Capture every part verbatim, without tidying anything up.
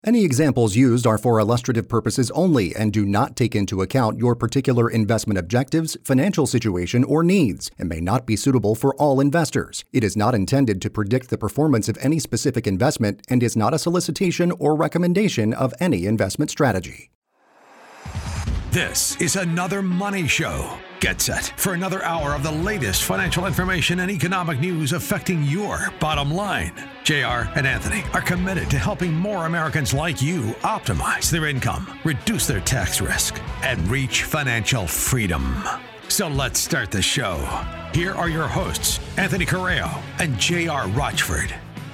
Any examples used are for illustrative purposes only and do not take into account your particular investment objectives, financial situation, or needs, and may not be suitable for all investors. It is not intended to predict the performance of any specific investment and is not a solicitation or recommendation of any investment strategy. This is another Money Show. Get set for another hour of the latest financial information and economic news affecting your bottom line. J R and Anthony are committed to helping more Americans like you optimize their income, reduce their tax risk, and reach financial freedom. So let's start the show. Here are your hosts, Anthony Correo and J R Rochford.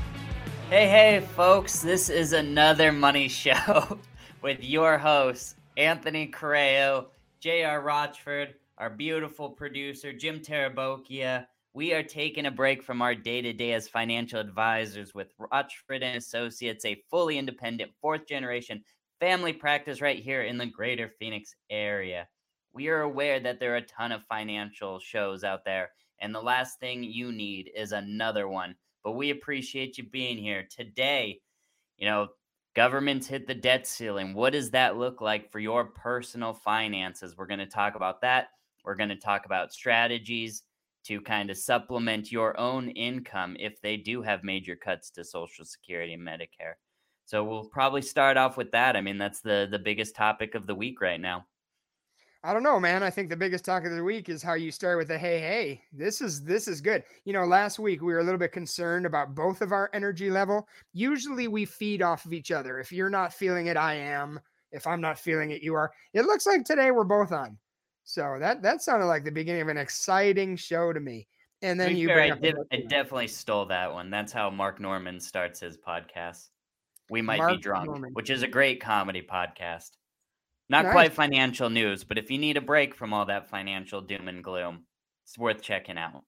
Hey, hey, folks. This is another Money Show with your hosts, Anthony Correo, J R Rochford, our beautiful producer, Jim Tarabokia. We are taking a break from our day-to-day as financial advisors with Rochford and Associates, a fully independent fourth-generation family practice right here in the greater Phoenix area. We are aware that there are a ton of financial shows out there, and the last thing you need is another one. But we appreciate you being here. Today, you know, government's hit the debt ceiling. What does that look like for your personal finances? We're going to talk about that. We're going to talk about strategies to kind of supplement your own income if they do have major cuts to Social Security and Medicare. So we'll probably start off with that. I mean, that's the, the biggest topic of the week right now. I don't know, man. I think the biggest talk of the week is how you start with the hey, hey. This is this is good. You know, last week we were a little bit concerned about both of our energy level. Usually we feed off of each other. If you're not feeling it, I am. If I'm not feeling it, you are. It looks like today we're both on. So that that sounded like the beginning of an exciting show to me. And then you fair, bring I, up did, I definitely stole that one. That's how Mark Norman starts his podcast. We Might Mark Be Drunk, Norman. which is a great comedy podcast. Not Nice. quite financial news, but if you need a break from all that financial doom and gloom, it's worth checking out.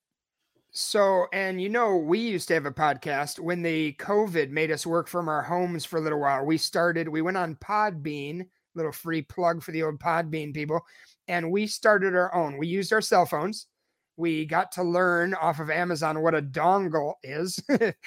So, and you know, we used to have a podcast when the COVID made us work from our homes for a little while. We started, we went on Podbean, little free plug for the old Podbean people, and we started our own. We used our cell phones. We got to learn off of Amazon what a dongle is.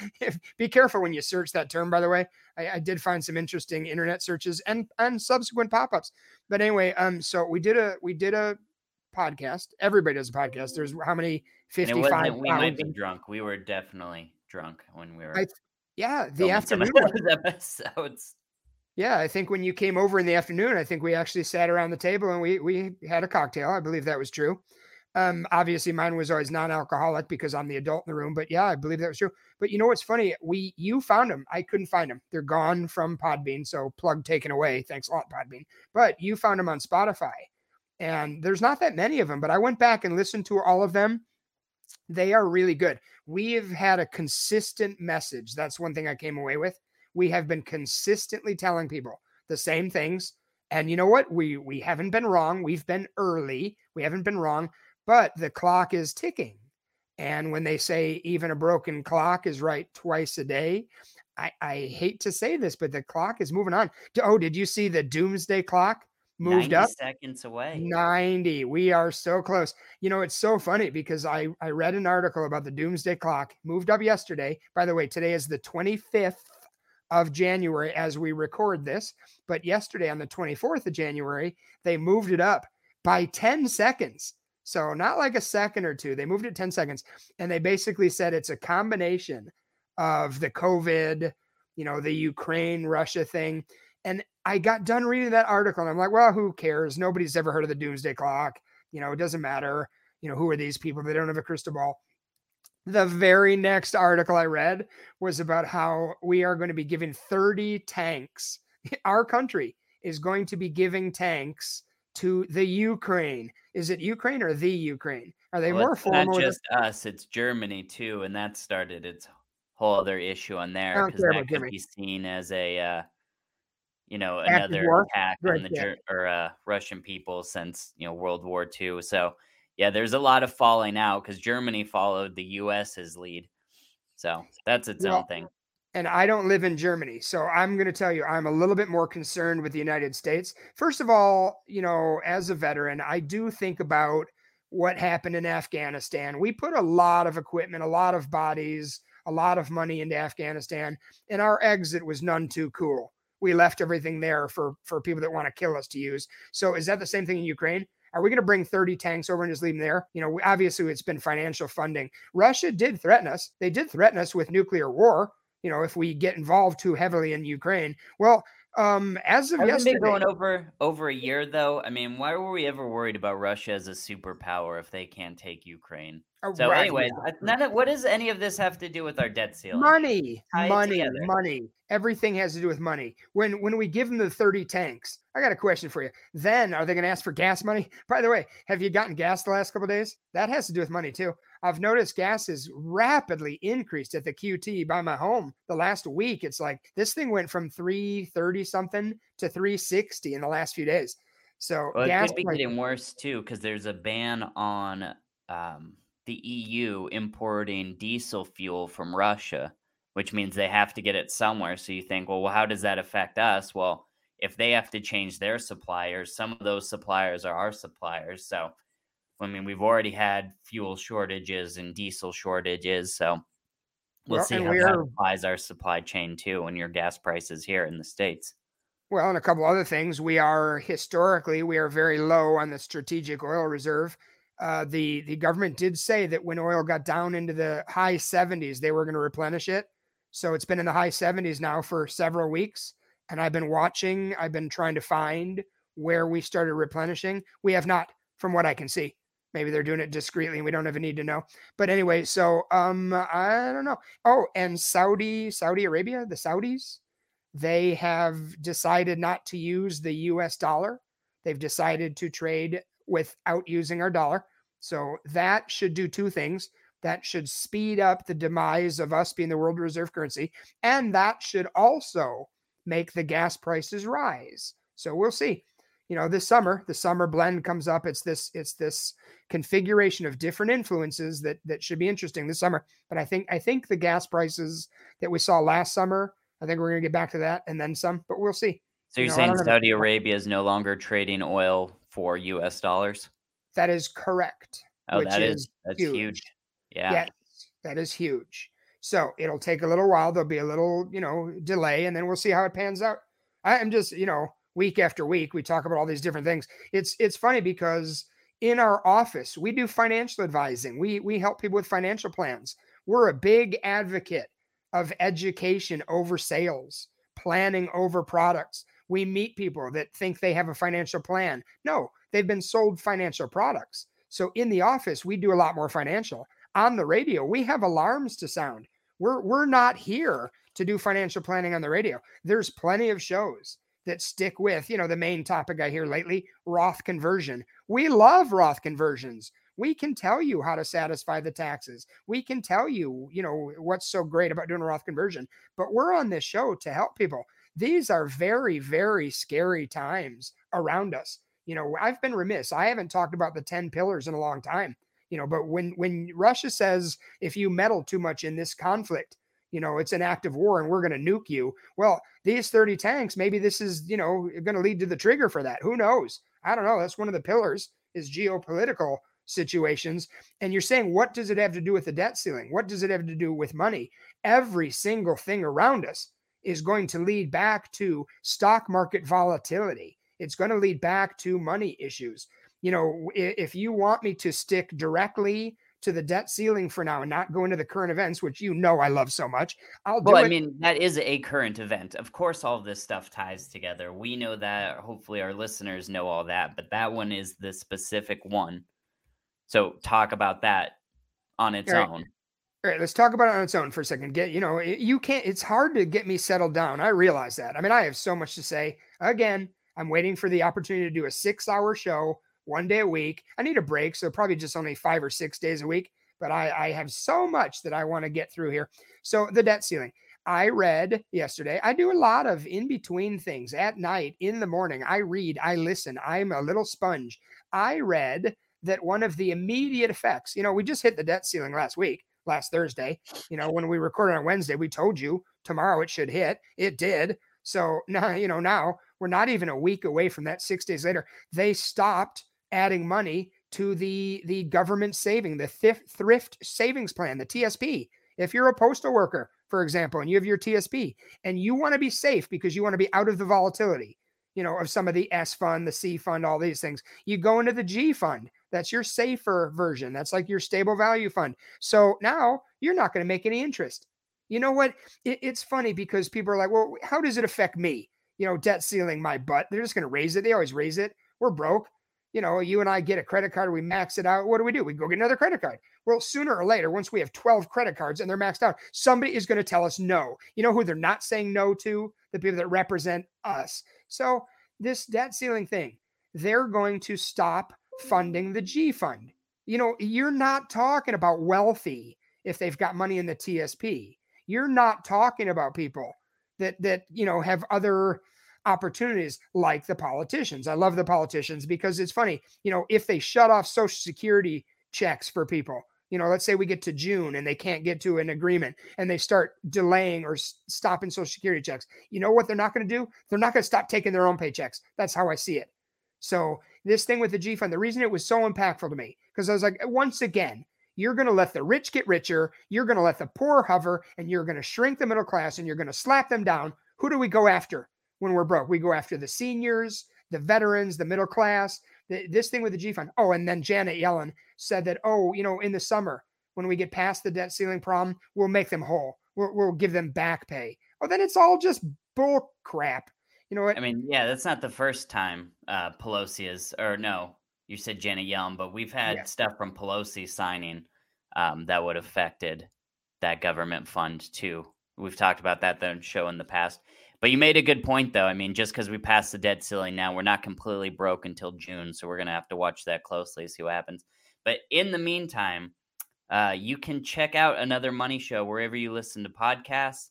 Be careful when you search that term, by the way. I, I did find some interesting internet searches and, and subsequent pop-ups. But anyway, um, so we did a we did a podcast. Everybody does a podcast. There's how many? fifty-five. We Might Be Drunk. We were definitely drunk when we were. I, yeah, the afternoon episodes. Yeah, I think when you came over in the afternoon, I think we actually sat around the table and we we had a cocktail. I believe that was true. Um, obviously mine was always non-alcoholic because I'm the adult in the room, but yeah, I believe that was true. But you know, what's funny? We, you found them. I couldn't find them. They're gone from Podbean. So plug taken away. Thanks a lot, Podbean. But you found them on Spotify and there's not that many of them, but I went back and listened to all of them. They are really good. We have had a consistent message. That's one thing I came away with. We have been consistently telling people the same things. And you know what? We, we haven't been wrong. We've been early. We haven't been wrong. But the clock is ticking. And when they say even a broken clock is right twice a day, I, I hate to say this, but the clock is moving on. Oh, did you see the doomsday clock moved up? Seconds away. ninety. We are so close. You know, it's so funny because I, I read an article about the doomsday clock moved up yesterday. By the way, today is the twenty-fifth of January as we record this. But yesterday on the twenty-fourth of January, they moved it up by ten seconds. So not like a second or two. They moved it ten seconds. And they basically said it's a combination of the COVID, you know, the Ukraine, Russia thing. And I got done reading that article and I'm like, well, who cares? Nobody's ever heard of the doomsday clock. You know, it doesn't matter. You know, who are these people? They don't have a crystal ball. The very next article I read was about how we are going to be giving thirty tanks. Our country is going to be giving tanks to the Ukraine. Is it Ukraine or the Ukraine? Are they well, more formal? Not just us, it's Germany too, and that started its whole other issue on there because that could be seen as a, uh, you know, another attack right, on the yeah. or uh, Russian people since you know World War Two. So yeah, there's a lot of falling out because Germany followed the U S's lead. So that's its well, own thing. And I don't live in Germany. So I'm going to tell you, I'm a little bit more concerned with the United States. First of all, you know, as a veteran, I do think about what happened in Afghanistan. We put a lot of equipment, a lot of bodies, a lot of money into Afghanistan, and our exit was none too cool. we left everything there for, for people that want to kill us to use. So is that the same thing in Ukraine? Are we going to bring thirty tanks over and just leave them there? You know, obviously it's been financial funding. Russia did threaten us. They did threaten us with nuclear war, you know, if we get involved too heavily in Ukraine. Well, um, as of Hasn't yesterday, been going over over a year though. I mean, why were we ever worried about Russia as a superpower if they can't take Ukraine? oh, So, right, anyways, yeah. none of what does any of this have to do with our debt ceiling? Money, Tie it money, together. money. Everything has to do with money. When when we give them the thirty tanks, I got a question for you. Then are they going to ask for gas money? By the way, have you gotten gas the last couple of days? That has to do with money too. I've noticed gas has rapidly increased at the Q T by my home. The last week, it's like this thing went from three thirty something to three sixty in the last few days. So Well, it gas could be price- getting worse too because there's a ban on um, the E U importing diesel fuel from Russia, which means they have to get it somewhere. So you think, well, well, how does that affect us? Well, if they have to change their suppliers, some of those suppliers are our suppliers. So, I mean, we've already had fuel shortages and diesel shortages. So we'll Well, see and how we that are- applies our supply chain too and your gas prices here in the States. Well, and a couple other things. We are historically, we are very low on the strategic oil reserve. Uh, the, the government did say that when oil got down into the high seventies, they were going to replenish it. So it's been in the high seventies now for several weeks. And I've been watching, I've been trying to find where we started replenishing. We have not, from what I can see. Maybe they're doing it discreetly and we don't even need to know. But anyway, so um, I don't know. Oh, and Saudi, Saudi Arabia, the Saudis, they have decided not to use the U S dollar. They've decided to trade without using our dollar. So that should do two things. That should speed up the demise of us being the world reserve currency. And that should also make the gas prices rise. So we'll see. You know, this summer, the summer blend comes up. It's this, it's this configuration of different influences that that should be interesting this summer. But I think I think the gas prices that we saw last summer, I think we're going to get back to that and then some, but we'll see. So you're You know, I saying don't know. Saudi Arabia is no longer trading oil for U S dollars? That is correct. Oh, which that is is that's huge. huge. Yeah. Yes, that is huge. So it'll take a little while. There'll be a little, you know, delay, and then we'll see how it pans out. I am just, you know, week after week, we talk about all these different things. It's it's funny because in our office, we do financial advising. We we help people with financial plans. We're a big advocate of education over sales, planning over products. We meet people that think they have a financial plan. No, they've been sold financial products. So in the office, we do a lot more financial. On the radio, we have alarms to sound. We're we're not here to do financial planning on the radio. There's plenty of shows that stick with, you know, the main topic I hear lately, Roth conversion. We love Roth conversions. We can tell you how to satisfy the taxes. We can tell you, you know, what's so great about doing a Roth conversion. But we're on this show to help people. These are very, very scary times around us. You know, I've been remiss. I haven't talked about the ten pillars in a long time. You know, but when when Russia says if you meddle too much in this conflict, you know, it's an act of war and we're going to nuke you. Well, these thirty tanks, maybe this is, you know, going to lead to the trigger for that. Who knows? I don't know. That's one of the pillars is geopolitical situations. And you're saying, what does it have to do with the debt ceiling? What does it have to do with money? Every single thing around us is going to lead back to stock market volatility. It's going to lead back to money issues. You know, if you want me to stick directly to the debt ceiling for now and not go into the current events, which you know I love so much, I'll do Well, it. I mean, that is a current event. Of course, all of this stuff ties together. We know that. Hopefully, our listeners know all that. But that one is the specific one. So talk about that on its All right. own. All right, let's talk about it on its own for a second. Get, you know, it- you can't, it's hard to get me settled down. I realize that. I mean, I have so much to say. Again, I'm waiting for the opportunity to do a six hour show one day a week. I need a break, so probably just only five or six days a week. But I, I have so much that I want to get through here. So the debt ceiling. I read yesterday. I do a lot of in-between things at night, in the morning. I read, I listen. I'm a little sponge. I read that one of the immediate effects, you know, we just hit the debt ceiling last week, last Thursday. You know, when we recorded on Wednesday, we told you tomorrow it should hit. It did. So now, you know, now we're not even a week away from that. Six days later, they stopped adding money to the, the government saving, the thrift, thrift savings plan, the T S P. If you're a postal worker, for example, and you have your T S P, and you want to be safe because you want to be out of the volatility, you know, of some of the S fund, the C fund, all these things. You go into the G fund. That's your safer version. That's like your stable value fund. So now you're not going to make any interest. You know what? It, it's funny because people are like, well, how does it affect me? You know, debt ceiling my butt. They're just going to raise it. They always raise it. We're broke. You know, you and I get a credit card, we max it out. What do we do? We go get another credit card. Well, sooner or later, once we have twelve credit cards and they're maxed out, somebody is going to tell us no. You know who they're not saying no to? The people that represent us. So this debt ceiling thing, they're going to stop funding the G fund. You know, you're not talking about wealthy if they've got money in the T S P. You're not talking about people that, that, you know, have other opportunities like the politicians. I love the politicians because it's funny, you know, if they shut off Social Security checks for people, you know, let's say we get to June and they can't get to an agreement and they start delaying or s- stopping Social Security checks. You know what they're not going to do? They're not going to stop taking their own paychecks. That's how I see it. So this thing with the G fund, the reason it was so impactful to me, because I was like, once again, you're going to let the rich get richer. You're going to let the poor hover, and you're going to shrink the middle class, and you're going to slap them down. Who do we go after when we're broke? We go after the seniors, the veterans, the middle class. The, this thing with the G fund. Oh, and then Janet Yellen said that, oh, you know, in the summer, when we get past the debt ceiling problem, we'll make them whole. We'll, we'll give them back pay. Oh, then it's all just bull crap. You know what? I mean, yeah, that's not the first time uh, Pelosi is, or no, you said Janet Yellen, but we've had Yeah. stuff from Pelosi signing um, that would have affected that government fund too. We've talked about that on the show in the past. But you made a good point, though. I mean, just because we passed the debt ceiling now, we're not completely broke until June, so we're going to have to watch that closely, see what happens. But in the meantime, uh, you can check out Another Money Show wherever you listen to podcasts,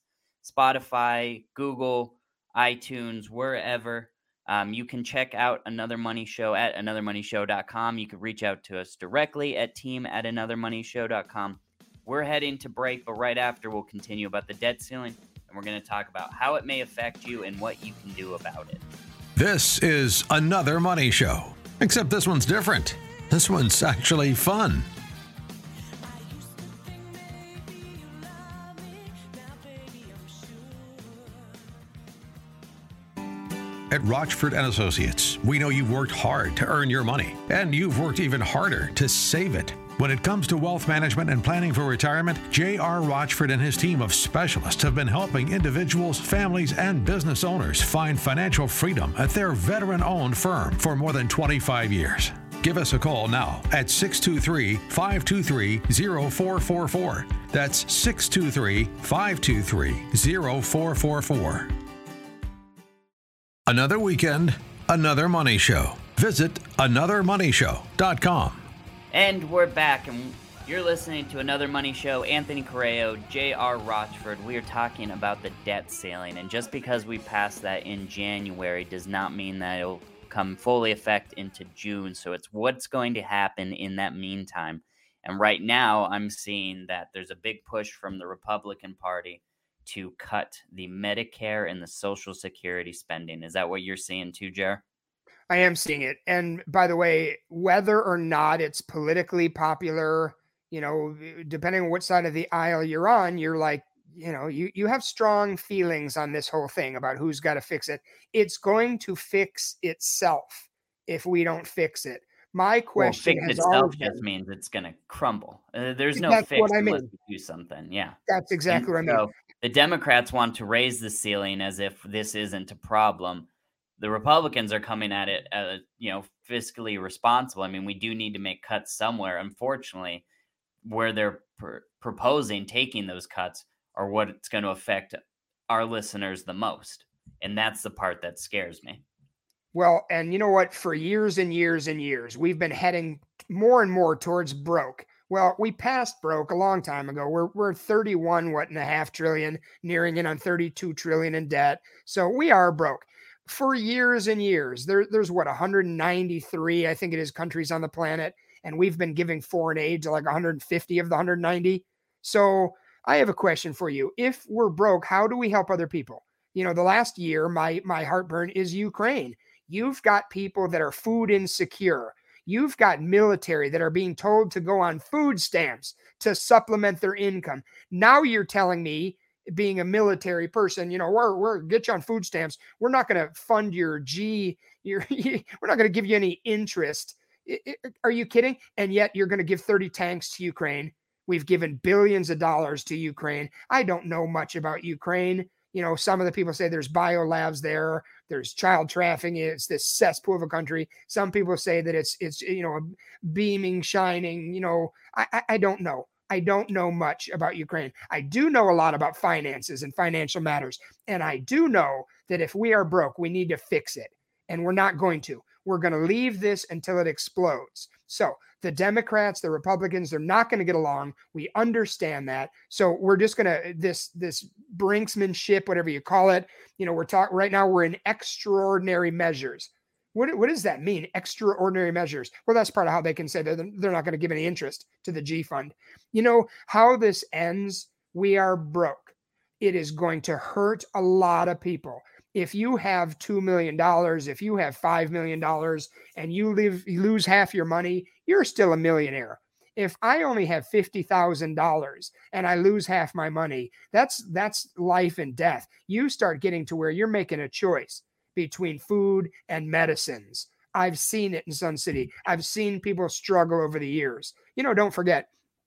Spotify, Google, iTunes, wherever. Um, you can check out Another Money Show at another money show dot com. You can reach out to us directly at team at another money show dot com. We're heading to break, but right after we'll continue about the debt ceiling, and we're going to talk about how it may affect you and what you can do about it. This is Another Money Show, except this one's different. This one's actually fun. At Rochford and Associates, we know you've worked hard to earn your money, and you've worked even harder to save it. When it comes to wealth management and planning for retirement, J R. Rochford and his team of specialists have been helping individuals, families, and business owners find financial freedom at their veteran-owned firm for more than twenty-five years. Give us a call now at six two three, five two three, zero four four four. That's six two three, five two three, zero four four four. Another weekend, another money show. Visit another money show dot com. And we're back, and you're listening to Another Money Show. Anthony Correo, J R. Rochford. We are talking about the debt ceiling, and just because we passed that in January does not mean that it'll come fully effect into June. So it's what's going to happen in that meantime. And right now, I'm seeing that there's a big push from the Republican Party to cut the Medicare and the Social Security spending. Is that what you're seeing too, Jer? I am seeing it. And by the way, whether or not it's politically popular, you know, depending on what side of the aisle you're on, you're like, you know, you, you have strong feelings on this whole thing about who's got to fix it. It's going to fix itself if we don't fix it. My question well, fix has itself always just been, means it's going to crumble. Uh, there's no that's fix what I unless mean. you do something. Yeah. That's exactly And what I mean. so the Democrats want to raise the ceiling as if this isn't a problem. The Republicans are coming at it, uh, you know, fiscally responsible. I mean, we do need to make cuts somewhere. Unfortunately, where they're pr- proposing taking those cuts are what it's going to affect our listeners the most. And that's the part that scares me. Well, and you know what? For years and years and years, we've been heading more and more towards broke. Well, we passed broke a long time ago. We're we're thirty-one, what, and a half trillion, nearing in on thirty-two trillion in debt. So we are broke. For years and years, there, there's what, one hundred ninety-three, I think it is, countries on the planet, and we've been giving foreign aid to like one hundred fifty of the one hundred ninety. So I have a question for you. If we're broke, how do we help other people? You know, the last year, my my heartburn is Ukraine. You've got people that are food insecure. You've got military that are being told to go on food stamps to supplement their income. Now you're telling me being a military person, you know, we're, we're get you on food stamps. We're not going to fund your G. Your, we're not going to give you any interest. It, it, are you kidding? And yet you're going to give thirty tanks to Ukraine. We've given billions of dollars to Ukraine. I don't know much about Ukraine. You know, some of the people say there's bio labs there. There's child trafficking. It's this cesspool of a country. Some people say that it's, it's, you know, beaming, shining, you know, I, I, I don't know. I don't know much about Ukraine. I do know a lot about finances and financial matters. And I do know that if we are broke, we need to fix it. And we're not going to. We're going to leave this until it explodes. So the Democrats, the Republicans, they're not going to get along. We understand that. So we're just going to, this, this brinksmanship, whatever you call it, you know, we're talking right now, we're in extraordinary measures. What, what does that mean? Extraordinary measures. Well, that's part of how they can say that they're not going to give any interest to the G fund. You know how this ends? We are broke. It is going to hurt a lot of people. If you have two million dollars, if you have five million dollars and you live, you lose half your money, you're still a millionaire. If I only have fifty thousand dollars and I lose half my money, that's, that's life and death. You start getting to where you're making a choice between food and medicines. I've seen it in Sun City. I've seen people struggle over the years. You know, don't forget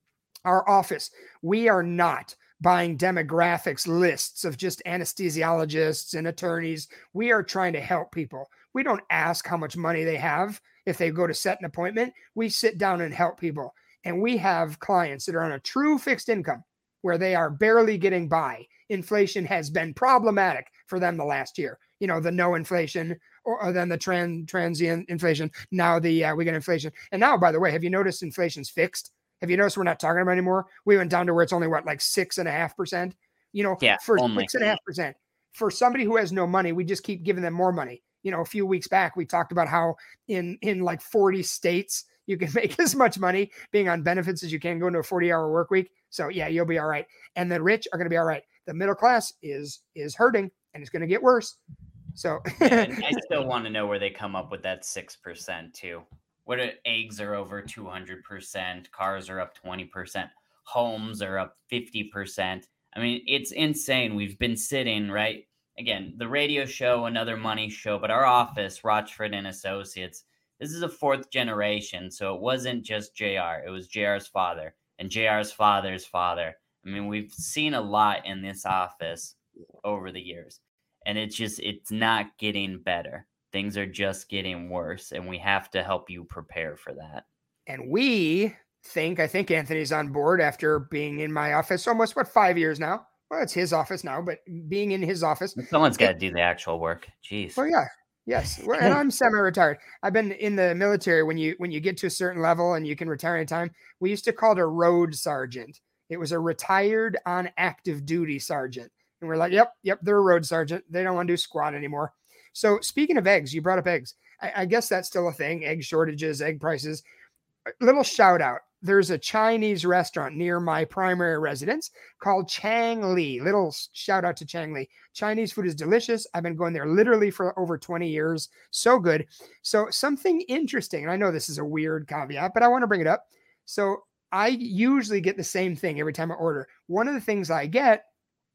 our office. We are not buying demographics lists of just anesthesiologists and attorneys. We are trying to help people. We don't ask how much money they have if they go to set an appointment. We sit down and help people. And we have clients that are on a true fixed income where they are barely getting by. Inflation has been problematic for them the last year. You know, the no inflation, or, or then the trans, transient inflation. Now the uh, we get inflation. And now, by the way, have you noticed inflation's fixed? Have you noticed we're not talking about it anymore? We went down to where it's only what, like six and a half percent. You know, yeah, for only. six and a half percent. For somebody who has no money, we just keep giving them more money. You know, a few weeks back, we talked about how in in like forty states you can make as much money being on benefits as you can go into a forty hour work week. So yeah, you'll be all right. And the rich are going to be all right. The middle class is is hurting and it's going to get worse. So yeah, I still want to know where they come up with that six percent too. What are, eggs are over two hundred percent, cars are up twenty percent, homes are up fifty percent. I mean, it's insane. We've been sitting, right? Again, the radio show, another money show, but our office, Rochford and Associates, this is a fourth generation. So it wasn't just J R. It was J R's father and J R's father's father. I mean, we've seen a lot in this office over the years, and it's just, it's not getting better. Things are just getting worse, and we have to help you prepare for that. And we think, I think Anthony's on board after being in my office almost, what, five years now? Well, it's his office now, but being in his office. Someone's got to do the actual work. Jeez. Well, yeah. Yes. Well, and I'm semi-retired. I've been in the military. When you, when you get to a certain level and you can retire anytime, we used to call it a road sergeant. It was a retired on active duty sergeant. And we're like, yep, yep, they're a road sergeant. They don't want to do squat anymore. So speaking of eggs, you brought up eggs. I, I guess that's still a thing. Egg shortages, egg prices. A little shout out. There's a Chinese restaurant near my primary residence called Chang Li. Little shout out to Chang Li. Chinese food is delicious. I've been going there literally for over twenty years. So good. So something interesting, and I know this is a weird caveat, but I want to bring it up. So I usually get the same thing every time I order. One of the things I get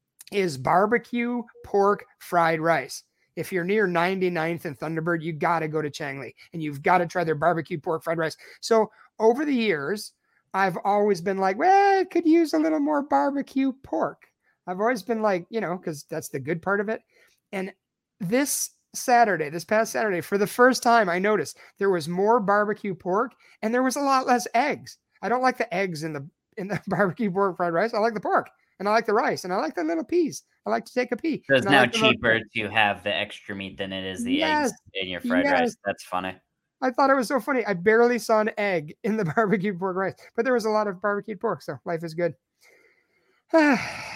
is barbecue pork fried rice. If you're near ninety-ninth and Thunderbird, you got to go to Chang Li and you've got to try their barbecue pork fried rice. So over the years, I've always been like, well, it could use a little more barbecue pork. I've always been like, you know, because that's the good part of it. And this Saturday, this past Saturday, for the first time, I noticed there was more barbecue pork and there was a lot less eggs. I don't like the eggs in the in the barbecue pork fried rice. I like the pork and I like the rice and I like the little peas. I like to take a pea. So it's now like cheaper to have the extra meat than it is the yes, eggs in your fried yes. rice. That's funny. I thought it was so funny. I barely saw an egg in the barbecue pork rice, but there was a lot of barbecued pork. So life is good. I,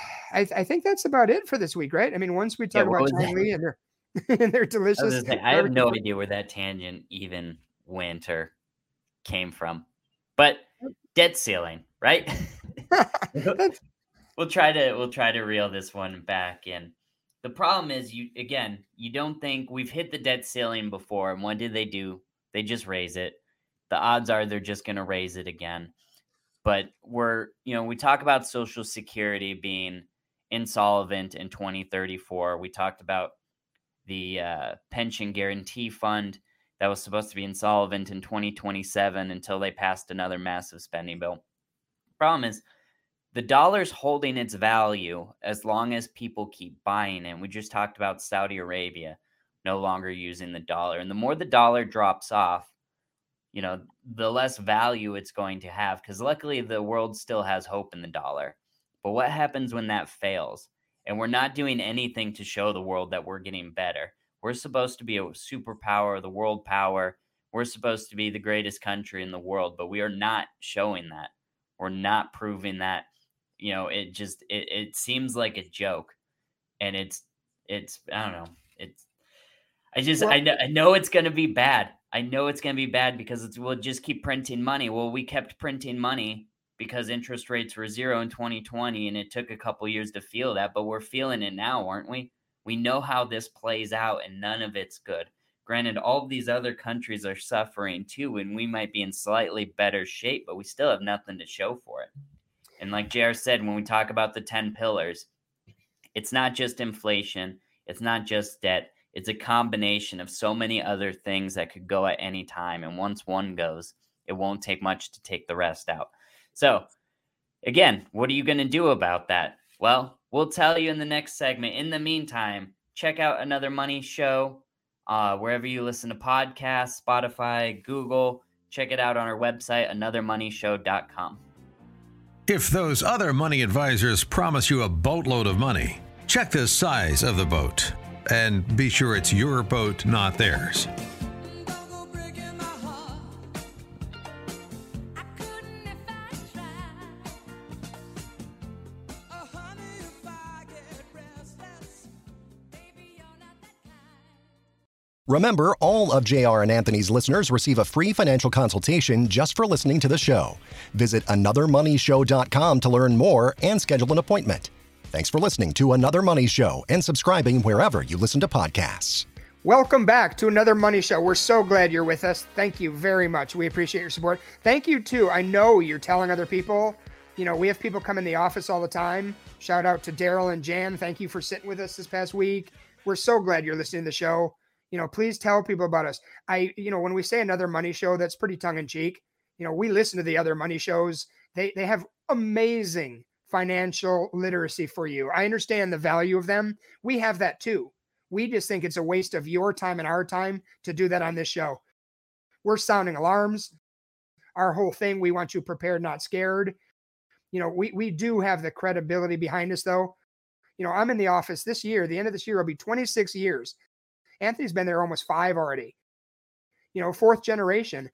I think that's about it for this week, right? I mean, once we talk yeah, about Chang Li and their, and their delicious. I, I have no idea where that tangent even went or came from, but debt ceiling, right? we'll try to, we'll try to reel this one back in. The problem is you, again, you don't think we've hit the debt ceiling before. And what did they do? They just raise it. The odds are they're just going to raise it again. But we're, you know, we talk about Social Security being insolvent in twenty thirty-four. We talked about the uh, pension guarantee fund that was supposed to be insolvent in twenty twenty-seven until they passed another massive spending bill. Problem is, the dollar's holding its value as long as people keep buying it. We just talked about Saudi Arabia no longer using the dollar. And the more the dollar drops off, you know, the less value it's going to have, because luckily the world still has hope in the dollar. But what happens when that fails? And we're not doing anything to show the world that we're getting better. We're supposed to be a superpower, the world power. We're supposed to be the greatest country in the world, but we are not showing that. We're not proving that. You know, it just, it, it seems like a joke, and it's, it's, I don't know. It's, I just, well, I know, I know it's going to be bad. I know it's going to be bad because it's, we'll just keep printing money. Well, we kept printing money because interest rates were zero in twenty twenty, and it took a couple years to feel that, but we're feeling it now, aren't we? We know how this plays out, and none of it's good. Granted, all of these other countries are suffering too, and we might be in slightly better shape, but we still have nothing to show for it. And like J R said, when we talk about the ten pillars, it's not just inflation. It's not just debt. It's a combination of so many other things that could go at any time. And once one goes, it won't take much to take the rest out. So again, what are you going to do about that? Well, we'll tell you in the next segment. In the meantime, check out Another Money Show uh, wherever you listen to podcasts, Spotify, Google. Check it out on our website, another money show dot com. If those other money advisors promise you a boatload of money, check the size of the boat and be sure it's your boat, not theirs. Remember, all of J R and Anthony's listeners receive a free financial consultation just for listening to the show. Visit another money show dot com to learn more and schedule an appointment. Thanks for listening to Another Money Show and subscribing wherever you listen to podcasts. Welcome back to Another Money Show. We're so glad you're with us. Thank you very much. We appreciate your support. Thank you, too. I know you're telling other people. You know, we have people come in the office all the time. Shout out to Daryl and Jan. Thank you for sitting with us this past week. We're so glad you're listening to the show. You know, please tell people about us. I, you know, when we say Another Money Show, that's pretty tongue in cheek. You know, we listen to the other money shows. They they have amazing financial literacy for you. I understand the value of them. We have that too. We just think it's a waste of your time and our time to do that on this show. We're sounding alarms. Our whole thing, we want you prepared, not scared. You know, we, we do have the credibility behind us though. You know, I'm in the office this year. The end of this year will be twenty-six years. Anthony's been there almost five already. You know, fourth generation.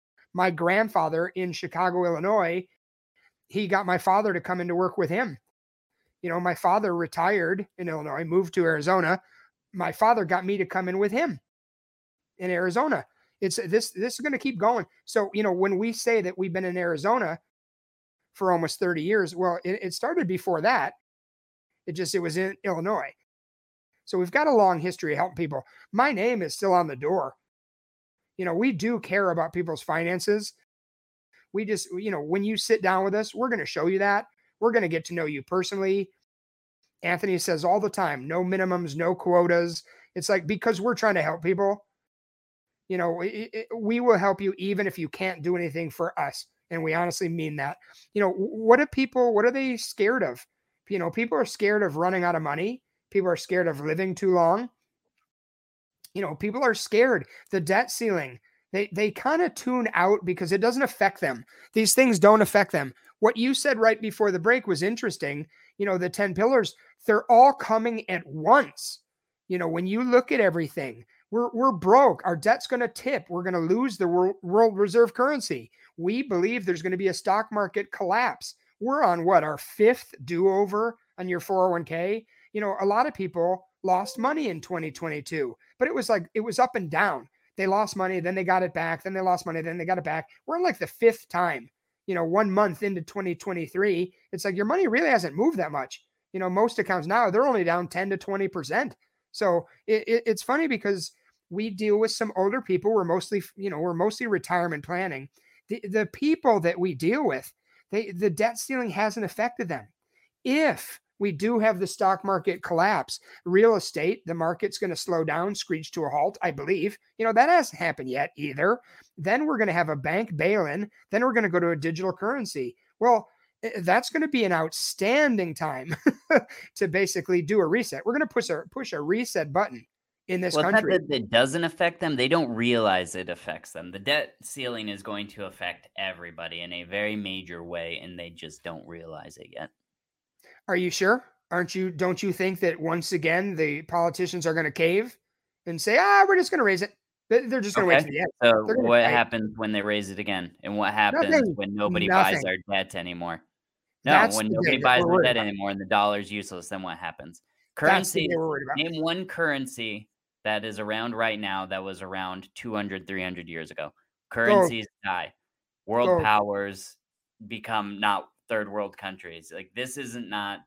My grandfather in Chicago, Illinois, he got my father to come into work with him. You know, my father retired in Illinois, moved to Arizona. My father got me to come in with him in Arizona. It's this, this is going to keep going. So, you know, when we say that we've been in Arizona for almost thirty years, well, it, it started before that. It just, it was in Illinois. So we've got a long history of helping people. My name is still on the door. You know, we do care about people's finances. We just, you know, when you sit down with us, we're going to show you that. We're going to get to know you personally. Anthony says all the time, no minimums, no quotas. It's like, because we're trying to help people, you know, it, it, we will help you even if you can't do anything for us. And we honestly mean that. You know, what do people, what are they scared of? You know, people are scared of running out of money. People are scared of living too long. You know, people are scared. The debt ceiling, they they kind of tune out because it doesn't affect them. These things don't affect them. What you said right before the break was interesting. You know, the ten pillars, they're all coming at once. You know, when you look at everything, we're we're broke. Our debt's going to tip. We're going to lose the world, world reserve currency. We believe there's going to be a stock market collapse. We're on what, our fifth do-over on your four oh one k? You know, a lot of people lost money in twenty twenty-two, but it was like, it was up and down. They lost money, then they got it back, then they lost money, then they got it back. We're in like the fifth time, you know, one month into twenty twenty-three. It's like your money really hasn't moved that much. You know, most accounts now, they're only down ten to twenty percent. So it, it, it's funny because we deal with some older people. We're mostly, you know, we're mostly retirement planning. The, the people that we deal with, they, the debt ceiling hasn't affected them. If We do have the stock market collapse. Real estate, the market's going to slow down, screech to a halt, I believe. You know, that hasn't happened yet either. Then we're going to have a bank bail-in. Then we're going to go to a digital currency. Well, that's going to be an outstanding time to basically do a reset. We're going to push a push a reset button in this well, country. Well, that it doesn't affect them. They don't realize it affects them. The debt ceiling is going to affect everybody in a very major way, and they just don't realize it yet. Are you sure? Aren't you? Don't you think that once again the politicians are going to cave and say, "Ah, we're just going to raise it"? They're just going to okay. wait to the end. So what fight. happens when they raise it again? And what happens Nothing. when nobody Nothing. buys our debt anymore? No, That's when nobody buys the debt about. anymore and the dollar's useless, then what happens? Currency. Name one currency that is around right now that was around two hundred, three hundred years ago. Currencies Go. die. World Go. powers become not third world countries. Like this isn't not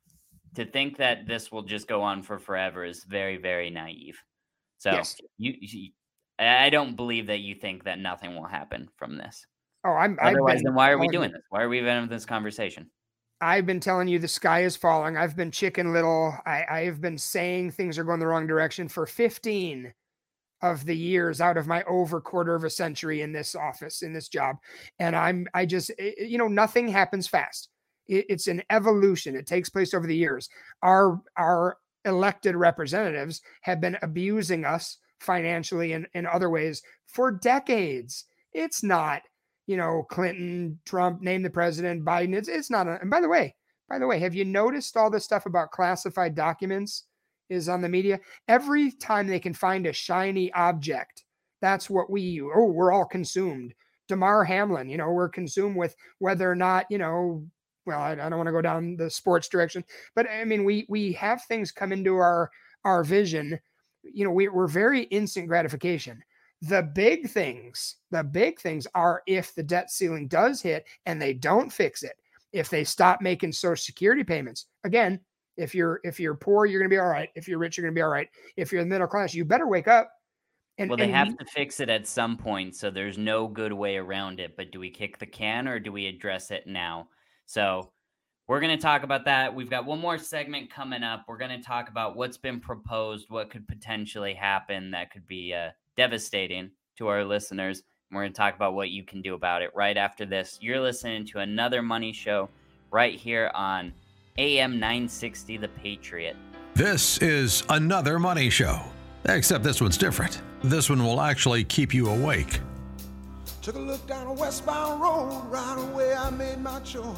to think that this will just go on for forever is very, very naive. So yes. you, you, I don't believe that you think that nothing will happen from this. Oh, I'm otherwise. Been, then why are we doing this? Why are we having this conversation? I've been telling you the sky is falling. I've been chicken little. I, I've been saying things are going the wrong direction for fifteen of the years out of my over quarter of a century in this office, in this job. And I'm, I just, it, you know, nothing happens fast. It, it's an evolution. It takes place over the years. Our, our elected representatives have been abusing us financially and in other ways for decades. It's not, you know, Clinton, Trump, name the president, Biden. It's, it's not. A, and by the way, by the way, have you noticed all this stuff about classified documents is on the media? Every time they can find a shiny object, that's what we, oh, we're all consumed. Damar Hamlin, you know, we're consumed with whether or not, you know, well, I, I don't want to go down the sports direction, but I mean, we, we have things come into our, our vision. You know, we, we're very instant gratification. The big things, the big things are if the debt ceiling does hit and they don't fix it, if they stop making Social Security payments. Again, if you're if you're poor, you're going to be all right. If you're rich, you're going to be all right. If you're in the middle class, you better wake up. And, well, they and have we, to fix it at some point, so there's no good way around it. But do we kick the can or do we address it now? So we're going to talk about that. We've got one more segment coming up. We're going to talk about what's been proposed, what could potentially happen that could be uh, devastating to our listeners. And we're going to talk about what you can do about it right after this. You're listening to another Money Show right here on A M nine sixty, The Patriot. This is another Money Show, except this one's different. This one will actually keep you awake. Took a look down a westbound road, right away I made my choice.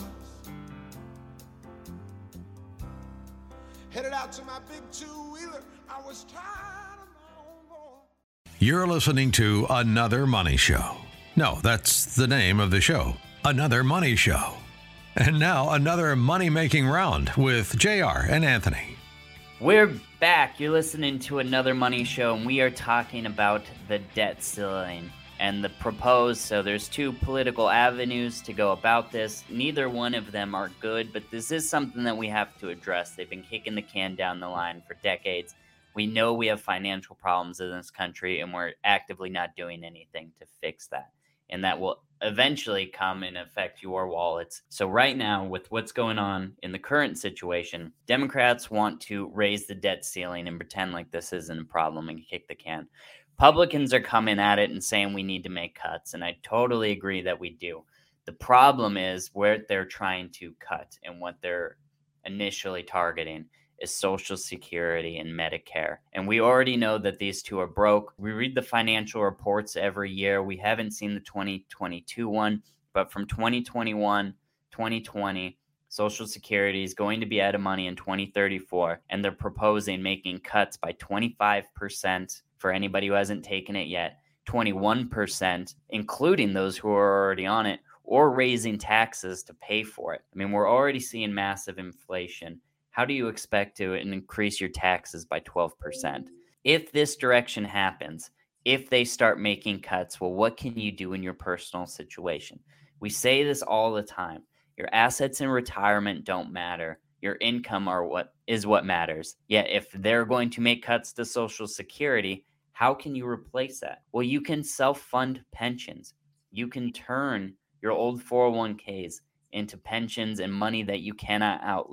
Headed out to my big two-wheeler, I was tired of my own voice. You're listening to Another Money Show. No, that's the name of the show, Another Money Show. And now another money-making round with J R and Anthony. We're back. You're listening to another Money Show, and we are talking about the debt ceiling and the proposed. So there's two political avenues to go about this. Neither one of them are good, but this is something that we have to address. They've been kicking the can down the line for decades. We know we have financial problems in this country, and we're actively not doing anything to fix that. And that will eventually come and affect your wallets. So right now, with what's going on in the current situation, Democrats want to raise the debt ceiling and pretend like this isn't a problem and kick the can. Republicans are coming at it and saying we need to make cuts, and I totally agree that we do. The problem is where they're trying to cut, and what they're initially targeting is Social Security and Medicare. And we already know that these two are broke. We read the financial reports every year. We haven't seen the twenty twenty-two one, but from twenty twenty-one, twenty twenty, Social Security is going to be out of money in twenty thirty-four, and they're proposing making cuts by twenty-five percent for anybody who hasn't taken it yet, twenty-one percent, including those who are already on it, or raising taxes to pay for it. I mean, we're already seeing massive inflation. How do you expect to increase your taxes by twelve percent? If this direction happens, if they start making cuts, well, what can you do in your personal situation? We say this all the time. Your assets in retirement don't matter. Your income are what is what matters. Yet if they're going to make cuts to Social Security, how can you replace that? Well, you can self-fund pensions. You can turn your old four oh one k's into pensions and money that you cannot outlive.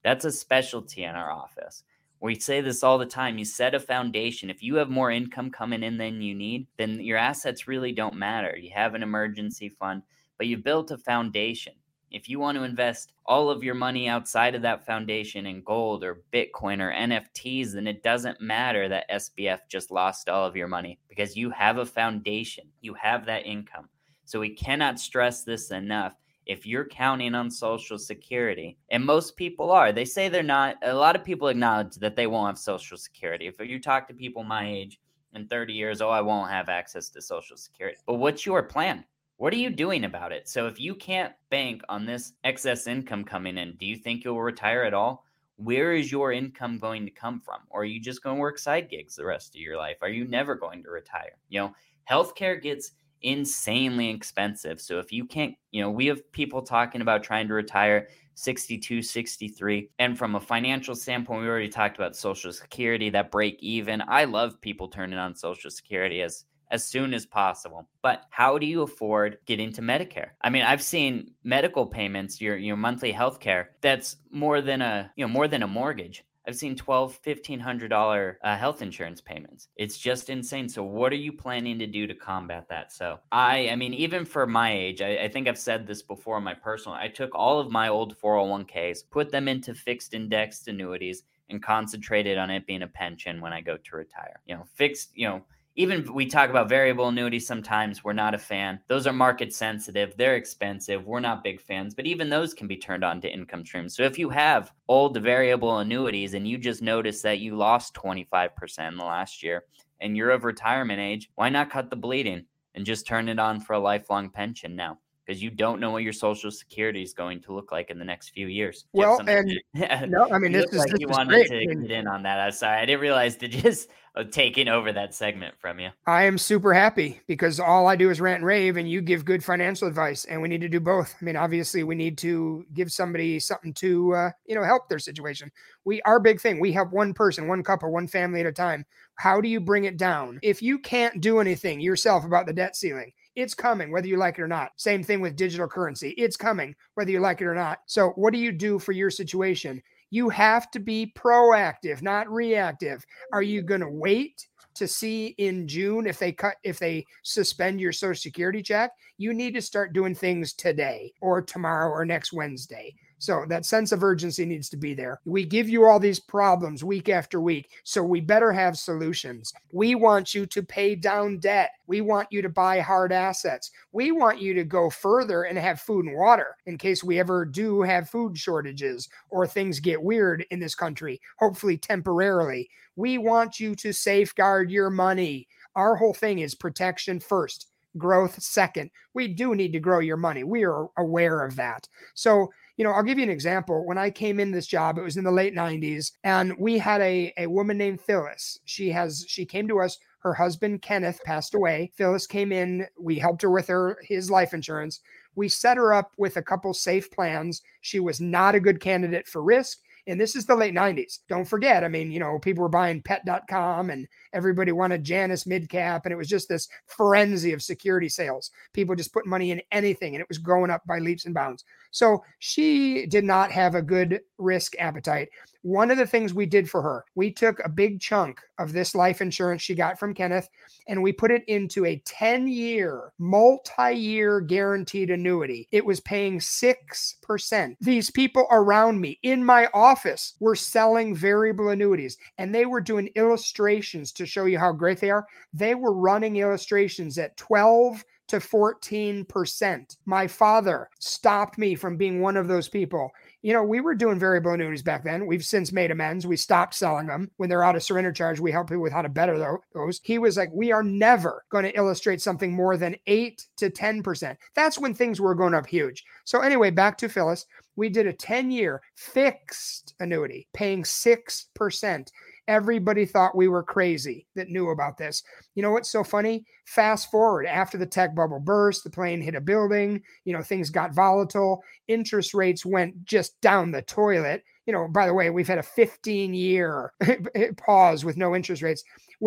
That's a specialty in our office. We say this all the time. You set a foundation. If you have more income coming in than you need, then your assets really don't matter. You have an emergency fund, but you built a foundation. If you want to invest all of your money outside of that foundation in gold or Bitcoin or N F Ts, then it doesn't matter that S B F just lost all of your money because you have a foundation. You have that income. So we cannot stress this enough. If you're counting on Social Security, and most people are, they say they're not. A lot of people acknowledge that they won't have Social Security. If you talk to people my age in thirty years, oh, I won't have access to Social Security. But what's your plan? What are you doing about it? So if you can't bank on this excess income coming in, do you think you'll retire at all? Where is your income going to come from? Or are you just going to work side gigs the rest of your life? Are you never going to retire? You know, healthcare gets insanely expensive. So if you can't, you know, we have people talking about trying to retire sixty-two, sixty-three. And from a financial standpoint, we already talked about Social Security, that break even. I love people turning on Social Security as as soon as possible. But how do you afford getting to Medicare? I mean, I've seen medical payments, your your monthly health care, that's more than a, you know, more than a mortgage. I've seen twelve, fifteen hundred dollar uh, health insurance payments. It's just insane. So what are you planning to do to combat that? So I, I mean, even for my age, I, I think I've said this before in my personal, I took all of my old four oh one k's, put them into fixed indexed annuities and concentrated on it being a pension when I go to retire. You know, fixed, you know, even we talk about variable annuities sometimes, we're not a fan. Those are market sensitive. They're expensive. We're not big fans, but even those can be turned on to income streams. So if you have old variable annuities and you just notice that you lost twenty-five percent in the last year and you're of retirement age, why not cut the bleeding and just turn it on for a lifelong pension now? Because you don't know what your Social Security is going to look like in the next few years. Well, and no, I mean, this is, like this you is wanted great. to I mean, get in on that. I'm sorry, I didn't realize to just uh, taking over that segment from you. I am super happy because all I do is rant and rave, and you give good financial advice, and we need to do both. I mean, obviously, we need to give somebody something to, uh, you know, help their situation. We, our big thing, we help one person, one couple, one family at a time. How do you bring it down? If you can't do anything yourself about the debt ceiling, it's coming, whether you like it or not. Same thing with digital currency. It's coming, whether you like it or not. So what do you do for your situation? You have to be proactive, not reactive. Are you going to wait to see in June if they cut, if they suspend your Social Security check? You need to start doing things today or tomorrow or next Wednesday. So that sense of urgency needs to be there. We give you all these problems week after week, so we better have solutions. We want you to pay down debt. We want you to buy hard assets. We want you to go further and have food and water in case we ever do have food shortages or things get weird in this country, hopefully temporarily. We want you to safeguard your money. Our whole thing is protection first, growth second. We do need to grow your money. We are aware of that. So, you know, I'll give you an example. When I came in this job, it was in the late nineties, and we had a, a woman named Phyllis. She has, she came to us. Her husband, Kenneth, passed away. Phyllis came in. We helped her with her, his life insurance. We set her up with a couple safe plans. She was not a good candidate for risk. And this is the late nineties. Don't forget, I mean, you know, people were buying pet dot com and everybody wanted Janus midcap. And it was just this frenzy of security sales. People just put money in anything and it was going up by leaps and bounds. So she did not have a good risk appetite. One of the things we did for her, we took a big chunk of this life insurance she got from Kenneth, and we put it into a ten-year, multi-year guaranteed annuity. It was paying six percent. These people around me in my office were selling variable annuities, and they were doing illustrations to show you how great they are. They were running illustrations at twelve to fourteen percent. My father stopped me from being one of those people. You know, we were doing variable annuities back then. We've since made amends. We stopped selling them. When they're out of surrender charge, we help people with how to better those. He was like, we are never going to illustrate something more than eight to ten percent. That's when things were going up huge. So anyway, back to Phyllis. We did a ten-year fixed annuity paying six percent. Everybody thought we were crazy that knew about this. You know what's so funny? Fast forward, after the tech bubble burst, the plane hit a building, you know, things got volatile. Interest rates went just down the toilet. You know, by the way, we've had a fifteen-year pause with no interest rates. Well,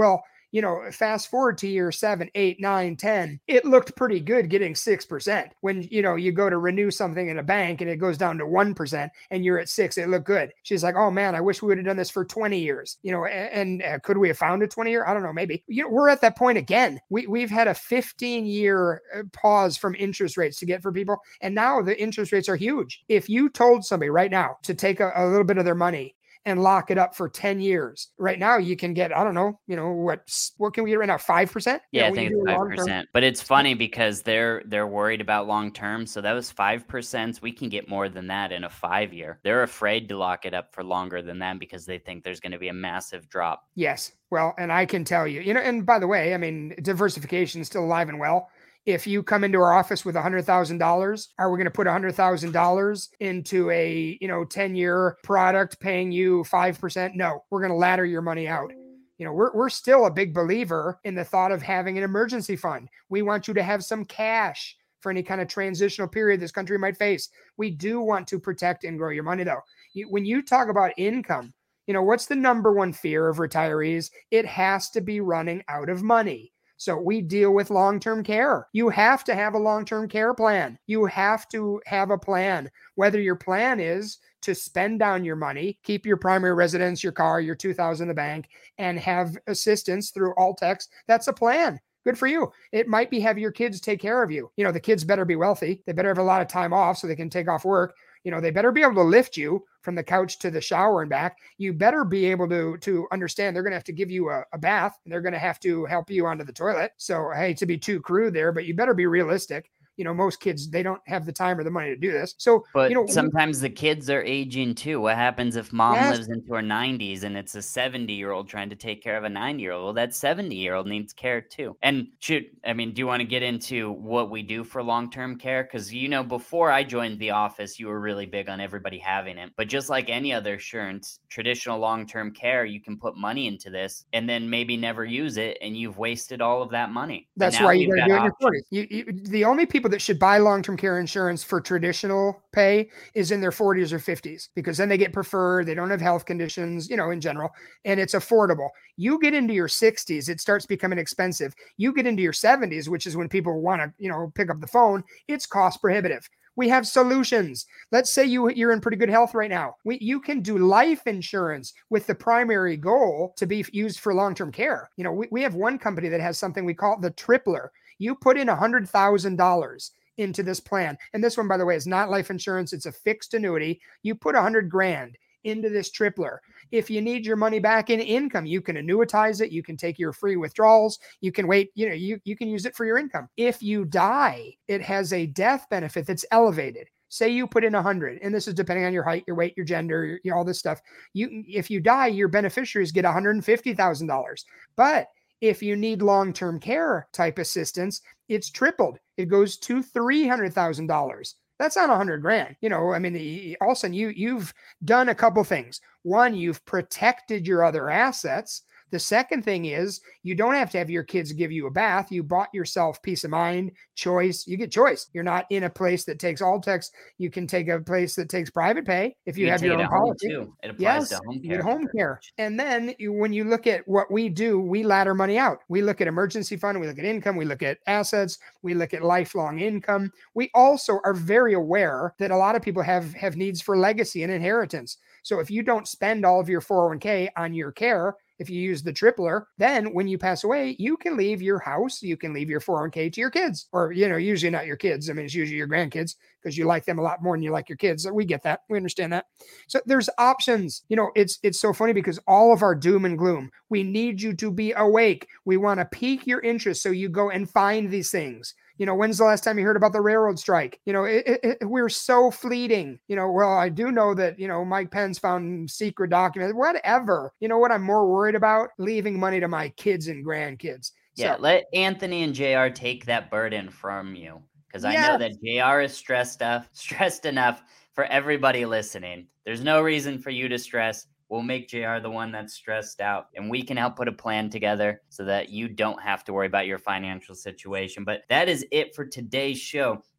You know, fast forward to year seven, eight, nine, ten, it looked pretty good getting six percent. When, you know, you go to renew something in a bank and it goes down to one percent and you're at six, it looked good. She's like, oh man, I wish we would have done this for twenty years, you know, and, and uh, could we have found a twenty year? I don't know, maybe. You know, we're at that point again. We, we've had a fifteen year pause from interest rates to get for people. And now the interest rates are huge. If you told somebody right now to take a, a little bit of their money and lock it up for ten years. Right now, you can get, I don't know, you know, what what can we get right now? five percent? Yeah, you know, I think it's five percent. But it's funny because they're they're worried about long term. So that was five percent. We can get more than that in a five year. They're afraid to lock it up for longer than that because they think there's going to be a massive drop. Yes. Well, and I can tell you, you know, and by the way, I mean, diversification is still alive and well. If you come into our office with one hundred thousand dollars, are we going to put one hundred thousand dollars into a, you know, ten-year product paying you five percent? No, we're going to ladder your money out. You know, we're, we're still a big believer in the thought of having an emergency fund. We want you to have some cash for any kind of transitional period this country might face. We do want to protect and grow your money, though. You, when you talk about income, you know, what's the number one fear of retirees? It has to be running out of money. So we deal with long-term care. You have to have a long-term care plan. You have to have a plan, whether your plan is to spend down your money, keep your primary residence, your car, your two thousand in the bank, and have assistance through Altex. That's a plan. Good for you. It might be have your kids take care of you. You know, the kids better be wealthy. They better have a lot of time off so they can take off work. You know, they better be able to lift you from the couch to the shower and back. You better be able to, to understand they're going to have to give you a, a bath and they're going to have to help you onto the toilet. So I hate to be too crude there, but you better be realistic. You know, most kids, they don't have the time or the money to do this. So, but you know, sometimes the kids are aging too. What happens if mom yes. lives into her nineties and it's a seventy year old trying to take care of a ninety year old? Well, that seventy year old needs care too. And should, I mean, do you want to get into what we do for long-term care? Because, you know, before I joined the office, you were really big on everybody having it. But just like any other insurance, traditional long-term care, you can put money into this and then maybe never use it. And you've wasted all of that money. That's why you got to do it in your forties. You, you, the only people that should buy long-term care insurance for traditional pay is in their forties or fifties, because then they get preferred. They don't have health conditions, you know, in general, and it's affordable. You get into your sixties, it starts becoming expensive. You get into your seventies, which is when people want to, you know, pick up the phone. It's cost prohibitive. We have solutions. Let's say you, you're in pretty good health right now. We, you can do life insurance with the primary goal to be used for long-term care. You know, we, we have one company that has something we call the tripler. You put in one hundred thousand dollars into this plan. And this one, by the way, is not life insurance. It's a fixed annuity. You put a hundred grand into this tripler. If you need your money back in income, you can annuitize it. You can take your free withdrawals. You can wait, you know, you, you can use it for your income. If you die, it has a death benefit that's elevated. Say you put in a hundred, and this is depending on your height, your weight, your gender, your, you know, all this stuff. You, if you die, your beneficiaries get one hundred fifty thousand dollars. But if you need long-term care type assistance, it's tripled. It goes to three hundred thousand dollars. That's not a hundred grand. You know, I mean, all of a sudden you, you've done a couple things. One, you've protected your other assets. The second thing is you don't have to have your kids give you a bath. You bought yourself peace of mind, choice. You get choice. You're not in a place that takes Altex. You can take a place that takes private pay if you, you have your own policy. Too. It applies yes, to home care. You get home care. And then you, when you look at what we do, we ladder money out. We look at emergency fund. We look at income. We look at assets. We look at lifelong income. We also are very aware that a lot of people have, have needs for legacy and inheritance. So if you don't spend all of your four oh one k on your care, if you use the tripler, then when you pass away, you can leave your house, you can leave your four oh one k to your kids, or, you know, usually not your kids. I mean, it's usually your grandkids because you like them a lot more than you like your kids. We get that. We understand that. So there's options. You know, it's, it's so funny because all of our doom and gloom, we need you to be awake. We want to pique your interest so you go and find these things. You know, when's the last time you heard about the railroad strike? You know, it, it, it, we're so fleeting. You know, well, I do know that, you know, Mike Pence found secret documents, whatever. You know what I'm more worried about? Leaving money to my kids and grandkids. Yeah, so, let Anthony and J R take that burden from you. Because I yes. know that J R is stressed enough, stressed enough for everybody listening. There's no reason for you to stress. We'll make J R the one that's stressed out, and we can help put a plan together so that you don't have to worry about your financial situation. But that is it for today's show.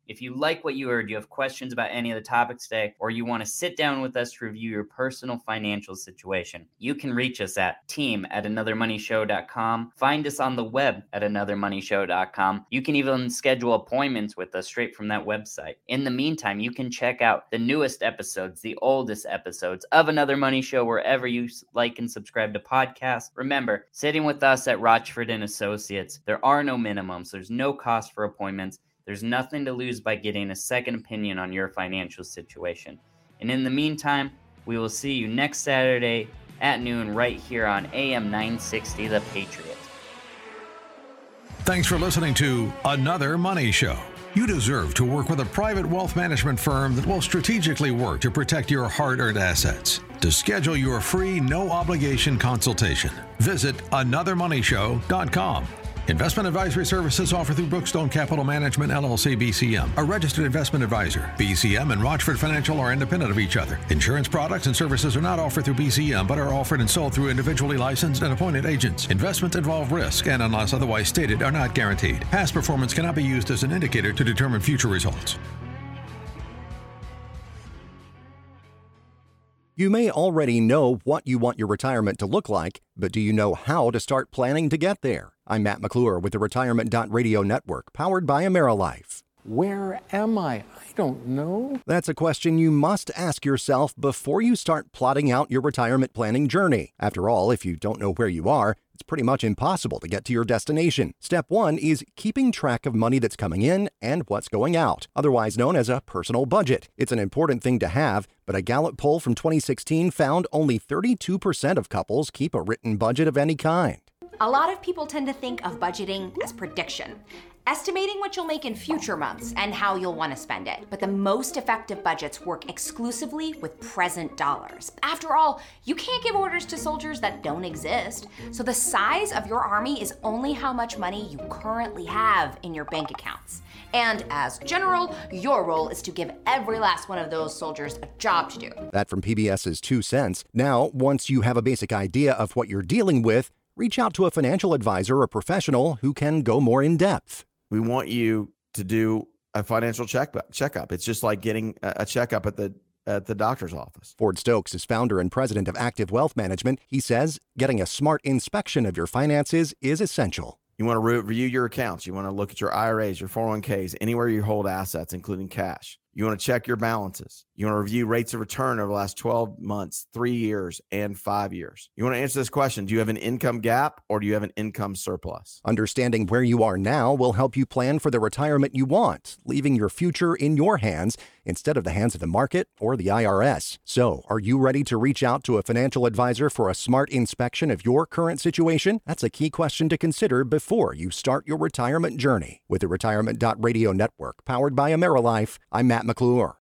If you like what you heard, you have questions about any of the topics today, or you want to sit down with us to review your personal financial situation, you can reach us at team at another money show dot com. Find us on the web at another money show dot com. You can even schedule appointments with us straight from that website. In the meantime, you can check out the newest episodes, the oldest episodes of Another Money Show, wherever you like and subscribe to podcasts. Remember, sitting with us at Rochford and Associates, there are no minimums. There's no cost for appointments. There's nothing to lose by getting a second opinion on your financial situation. And in the meantime, we will see you next Saturday at noon right here on A M nine sixty, The Patriot. Thanks for listening to Another Money Show. You deserve to work with a private wealth management firm that will strategically work to protect your hard-earned assets. To schedule your free, no-obligation consultation, visit another money show dot com. Investment advisory services offered through Brookstone Capital Management, L L C, B C M, a registered investment advisor. B C M and Rochford Financial are independent of each other. Insurance products and services are not offered through B C M, but are offered and sold through individually licensed and appointed agents. Investments involve risk and, unless otherwise stated, are not guaranteed. Past performance cannot be used as an indicator to determine future results. You may already know what you want your retirement to look like, but do you know how to start planning to get there? I'm Matt McClure with the Retirement Radio Network, powered by AmeriLife. Where am I? I don't know. That's a question you must ask yourself before you start plotting out your retirement planning journey. After all, if you don't know where you are, it's pretty much impossible to get to your destination. Step one is keeping track of money that's coming in and what's going out, otherwise known as a personal budget. It's an important thing to have, but a Gallup poll from twenty sixteen found only thirty-two percent of couples keep a written budget of any kind. A lot of people tend to think of budgeting as prediction, estimating what you'll make in future months and how you'll want to spend it. But the most effective budgets work exclusively with present dollars. After all, you can't give orders to soldiers that don't exist. So the size of your army is only how much money you currently have in your bank accounts. And as general, your role is to give every last one of those soldiers a job to do. That from PBS's Two Cents. Now, once you have a basic idea of what you're dealing with, reach out to a financial advisor or professional who can go more in depth. We want you to do a financial check checkup. It's just like getting a checkup at the at the doctor's office. Ford Stokes is founder and president of Active Wealth Management. He says getting a smart inspection of your finances is essential. You want to re- review your accounts. You want to look at your I R As, your four oh one k's, anywhere you hold assets, including cash. You want to check your balances. You want to review rates of return over the last twelve months, three years, and five years. You want to answer this question. Do you have an income gap or do you have an income surplus? Understanding where you are now will help you plan for the retirement you want, leaving your future in your hands instead of the hands of the market or the I R S. So, are you ready to reach out to a financial advisor for a smart inspection of your current situation? That's a key question to consider before you start your retirement journey. With the Retirement Radio Network, powered by AmeriLife, I'm Matt McClure.